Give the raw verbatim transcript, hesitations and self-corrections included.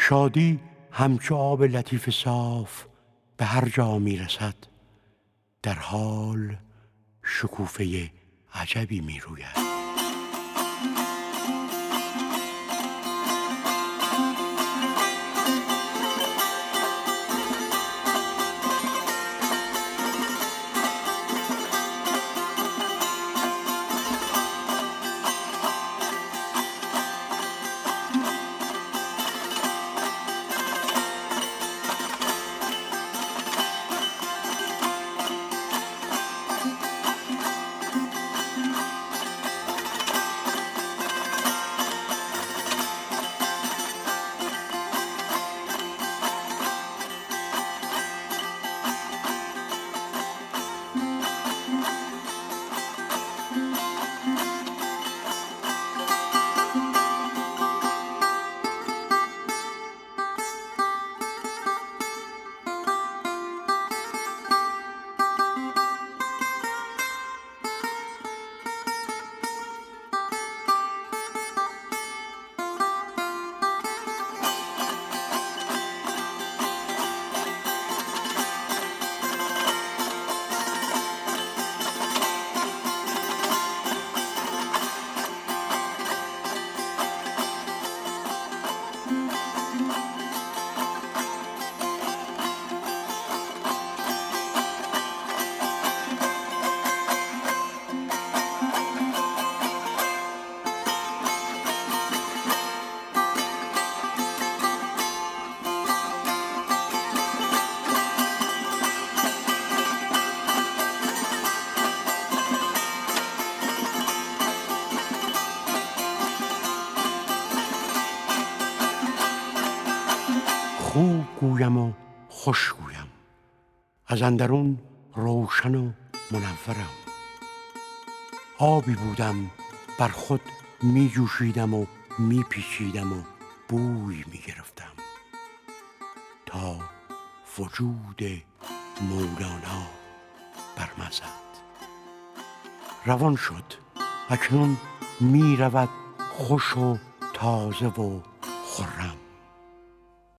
شادی همچو آب لطیف صاف به هر جا می رسد، در حال شکوفه عجبی می روید. خوب گویم و خوش گویم، از اندرون روشن و منورم. آبی بودم بر خود می جوشیدم و می پیچیدم و بوی می گرفتم تا وجود مولانا بر من زد. روان شد، اکنون می رود خوش و تازه و خرم.